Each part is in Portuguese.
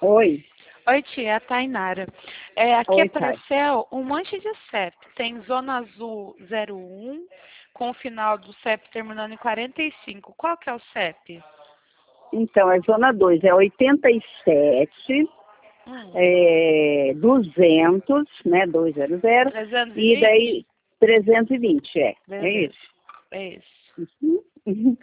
Oi. Oi, tia, é a Tainara. Aqui Oi, Thay. apareceu um monte de CEP. Tem Zona Azul 01, com o final do CEP terminando em 45. Qual que é o CEP? Então, é Zona 2, é 87, Hum, 200, né, 200, e 320? daí 320, é Beleza, isso. é isso. Uhum.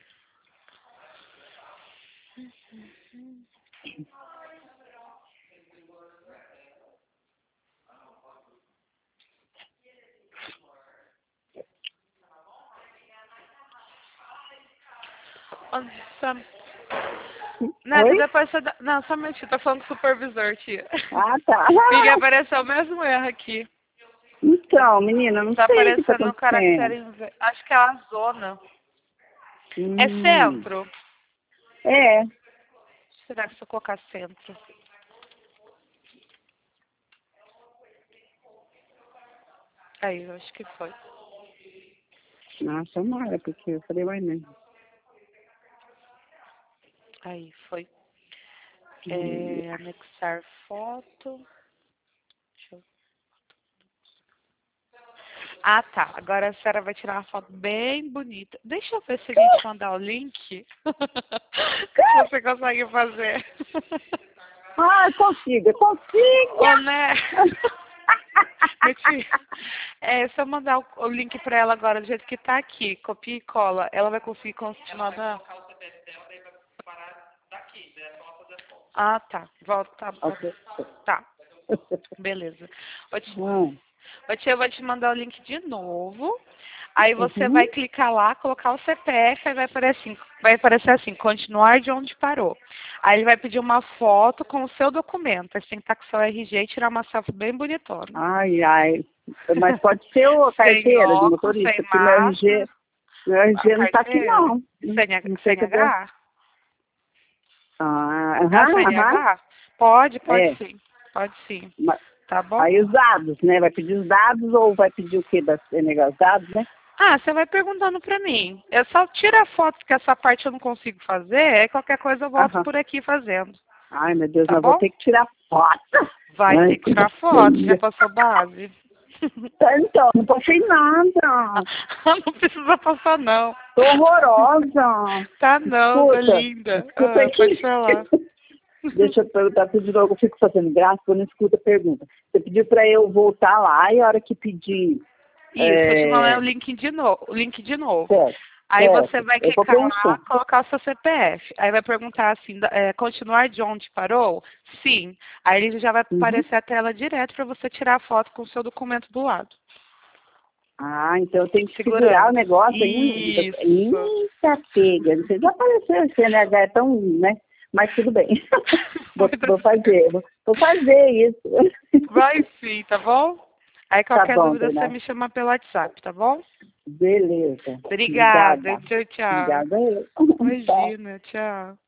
Nossa, Neto, Oi? depois você dá... Não, só um minutinho, tô falando com o supervisor, tia. Ah, tá. Porque apareceu o mesmo erro aqui. Então, menina, não Tá sei o que está aparecendo o acontecendo. caractere Acho que é a zona. É Hum, centro? é. Será que se eu colocar centro? Aí, eu acho que foi. Nossa, Mara, porque eu falei, uai, né? Aí, foi. Hum. Anexar foto. Deixa eu... Ah, tá. Agora a senhora vai tirar uma foto bem bonita. Deixa eu ver se a gente mandar o link. Se você consegue fazer. Ah, consiga, Ô, consiga! né? Se eu mandar o link pra ela agora do jeito que tá aqui, copia e cola, ela vai conseguir continuar da... Ah, tá. Volta. Ok. Tá. Beleza. Ô, tia, Hum. eu vou te mandar o link de novo. Aí você Uhum. vai clicar lá, colocar o CPF, aí vai aparecer assim, continuar de onde parou. Aí ele vai pedir uma foto com o seu documento. Aí você tem que estar com o seu RG e tirar uma selfie bem bonitona. Ai, ai. Mas pode ser a Sem carteira de óculos, sem motorista, porque máscara. Meu A RG não tá aqui, carteira? não. Não, não sei Sem cadê. H? Ah, A aham, aham. CNH? Pode É. sim. Pode sim. Ma- Tá bom? Aí os dados, né? Vai pedir os dados ou vai pedir o quê? Os dados, né? Ah, você vai perguntando pra mim. Eu só tiro a foto, porque essa parte eu não consigo fazer, aí qualquer coisa eu volto Aham. por aqui fazendo. Ai, meu Deus, Tá mas vou bom? ter que tirar foto. Vai Ai, ter que coisa tirar foto, já feia. passou base. Então, não postei nada. Não precisa passar, não. Tô horrorosa. Tá não, tá Escuta, linda. escuta Pode aqui. falar. Deixa eu perguntar tudo de novo, eu fico fazendo graça quando eu escuto a pergunta. Você pediu para eu voltar lá e a hora que pedir, Isso, vou te mandar o link de novo. O link de novo. certo, Aí você certo, vai eu vou clicar lá, preencher. colocar o seu CPF. Aí vai perguntar assim, continuar de onde parou? Sim. Aí ele já vai Uhum. aparecer a tela direto para você tirar a foto com o seu documento do lado. Ah, então eu tenho que segurar o Segurando. negócio ainda. Isso. Eita, pega. Não sei, já apareceu esse CNH, é tão, né? Mas tudo bem. Vou fazer, vou fazer isso. Vai sim, tá bom? Aí Tá qualquer bom, dúvida você Bernardo. me chama pelo WhatsApp, tá bom? Beleza. Obrigada. Obrigada. Tchau, tchau. Obrigada eu. Tchau. Imagina, tchau.